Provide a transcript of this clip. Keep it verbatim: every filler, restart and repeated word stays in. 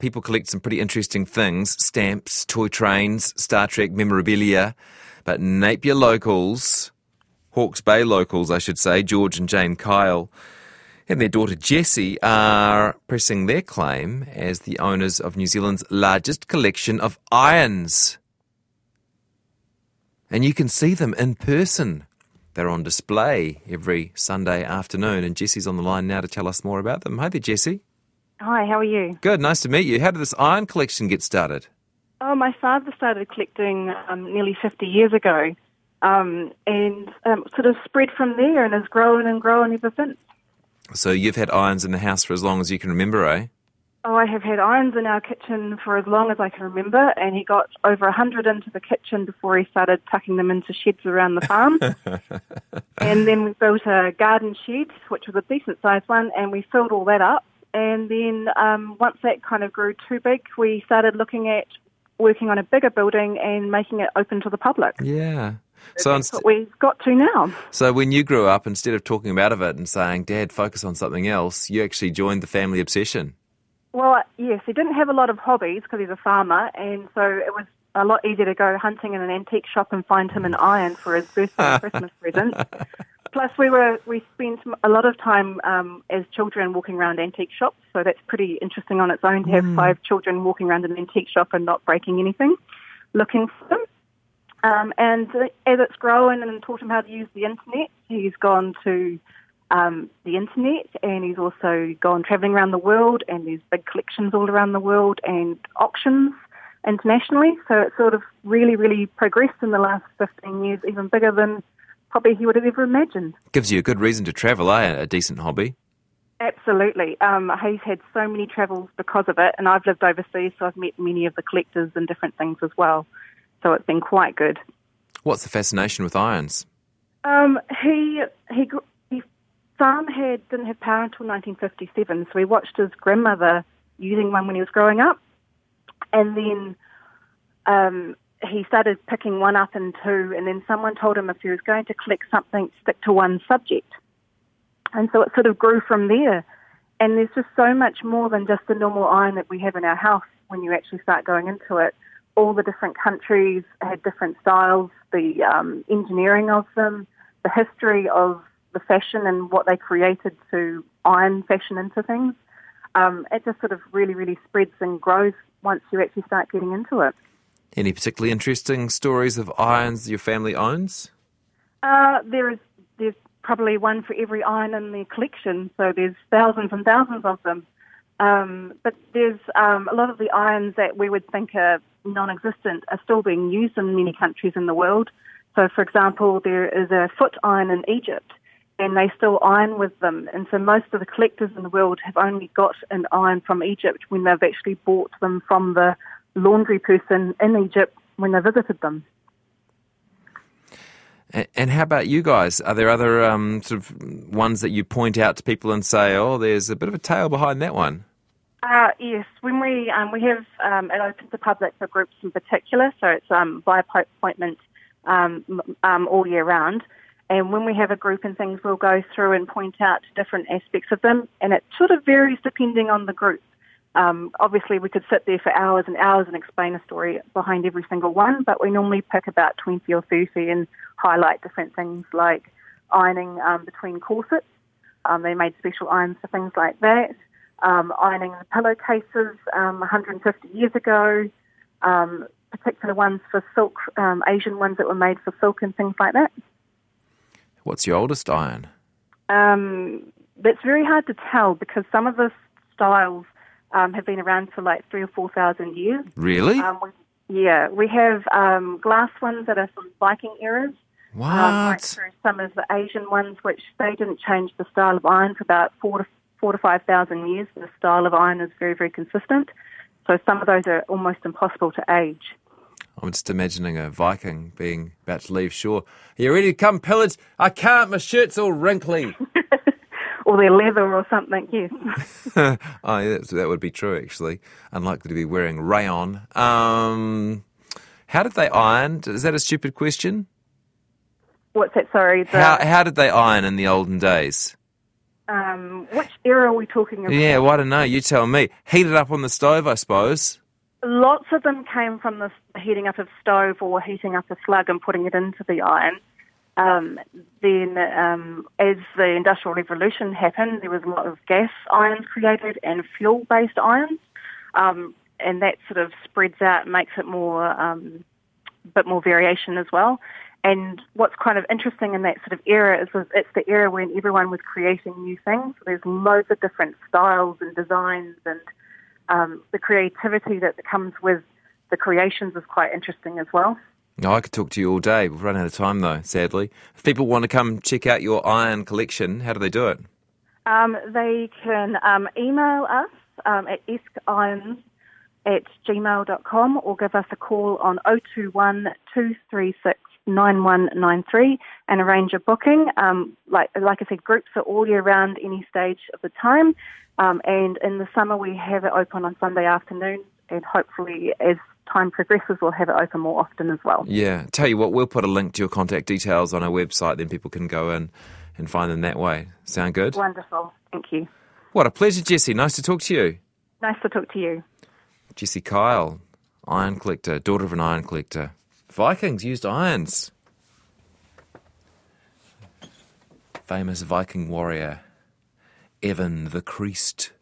people collect some pretty interesting things, stamps, toy trains, Star Trek memorabilia. But Napier locals, Hawke's Bay locals, I should say, George and Jane Kyle, and their daughter Jessie are pressing their claim as the owners of New Zealand's largest collection of irons. And you can see them in person. They're on display every Sunday afternoon, and Jessie's on the line now to tell us more about them. Hi there, Jessie. Hi, how are you? Good, nice to meet you. How did this iron collection get started? Oh, my father started collecting um, nearly fifty years ago, um, and um, sort of spread from there and has grown and grown ever since. So you've had irons in the house for as long as you can remember, eh? Oh, I have had irons in our kitchen for as long as I can remember, and he got over a hundred into the kitchen before he started tucking them into sheds around the farm. And then we built a garden shed, which was a decent-sized one, and we filled all that up. And then um, once that kind of grew too big, we started looking at working on a bigger building and making it open to the public. Yeah. So, so that's inst- what we've got to now. So when you grew up, instead of talking about it and saying, Dad, focus on something else, you actually joined the family obsession. Well, yes, he didn't have a lot of hobbies because he's a farmer, and so it was a lot easier to go hunting in an antique shop and find him an iron for his birthday and Christmas present. Plus, we were we spent a lot of time um, as children walking around antique shops, so that's pretty interesting on its own to have mm. five children walking around an antique shop and not breaking anything, looking for them. Um, and uh, as it's grown and taught him how to use the internet, he's gone to um, the internet, and he's also gone travelling around the world, and there's big collections all around the world and auctions internationally. So it's sort of really, really progressed in the last fifteen years, even bigger than probably he would have ever imagined. Gives you a good reason to travel, eh? A decent hobby. Absolutely. Um, he's had so many travels because of it, and I've lived overseas, so I've met many of the collectors and different things as well. So it's been quite good. What's the fascination with irons? Um, he he his farm had didn't have power until nineteen fifty-seven, so he watched his grandmother using one when he was growing up, and then um, he started picking one up and two, and then someone told him if he was going to collect something, stick to one subject. And so it sort of grew from there. And there's just so much more than just the normal iron that we have in our house when you actually start going into it. All the different countries had different styles, the um, engineering of them, the history of the fashion and what they created to iron fashion into things. Um, it just sort of really, really spreads and grows once you actually start getting into it. Any particularly interesting stories of irons your family owns? Uh, there is there's probably one for every iron in the collection, so there's thousands and thousands of them. Um, but there's um, a lot of the irons that we would think are non-existent are still being used in many countries in the world. So, for example, there is a foot iron in Egypt, and they still iron with them. And so most of the collectors in the world have only got an iron from Egypt when they've actually bought them from the laundry person in Egypt when they visited them. And how about you guys? Are there other um, sort of ones that you point out to people and say, oh, there's a bit of a tale behind that one? Uh, yes, when we um, we have um, it open to public for groups in particular, so it's um, by appointment um, um, all year round. And when we have a group and things, we'll go through and point out different aspects of them, and it sort of varies depending on the group. Um, obviously, we could sit there for hours and hours and explain a story behind every single one, but we normally pick about twenty or thirty and highlight different things like ironing um, between corsets. Um, they made special irons for things like that. Um, ironing the pillowcases um, one hundred fifty years ago. Um, particular ones for silk, um, Asian ones that were made for silk and things like that. What's your oldest iron? Um, that's very hard to tell because some of the styles Um, have been around for like three or four thousand years. Really? Um, we, yeah, we have um, glass ones that are from Viking eras. What? Um, right through some of the Asian ones, which they didn't change the style of iron for about four to four to five thousand years. The style of iron is very, very consistent. So some of those are almost impossible to age. I'm just imagining a Viking being about to leave shore. Are you ready to come pillage? I can't. My shirt's all wrinkly. Or their leather or something, yes. oh, yeah, that would be true, actually. Unlikely to be wearing rayon. Um, how did they iron? Is that a stupid question? What's that, sorry? The, how, how did they iron in the olden days? Um, which era are we talking about? Yeah, well, I don't know. You tell me. Heat it up on the stove, I suppose. Lots of them came from the heating up of stove or heating up a slug and putting it into the iron. Um, then, um, as the Industrial Revolution happened, there was a lot of gas irons created and fuel-based irons, um, and that sort of spreads out and makes it more, um, a bit more variation as well. And what's kind of interesting in that sort of era is it's the era when everyone was creating new things. There's loads of different styles and designs, and um, the creativity that comes with the creations is quite interesting as well. No, I could talk to you all day. We've run out of time, though, sadly. If people want to come check out your iron collection, how do they do it? Um, they can um, email us um, at eskeirons at gmail dot com or give us a call on oh two one, two three six, nine one nine three and arrange a booking. Um, like like I said, groups are all year round, any stage of the time. Um, and in the summer, we have it open on Sunday afternoons, and hopefully as time progresses, we'll have it open more often as well. Yeah. Tell you what, we'll put a link to your contact details on our website, then people can go in and find them that way. Sound good? Wonderful. Thank you. What a pleasure, Jessie. Nice to talk to you. Nice to talk to you. Jessie Kyle, iron collector, daughter of an iron collector. Vikings used irons. Famous Viking warrior, Evan the Christ.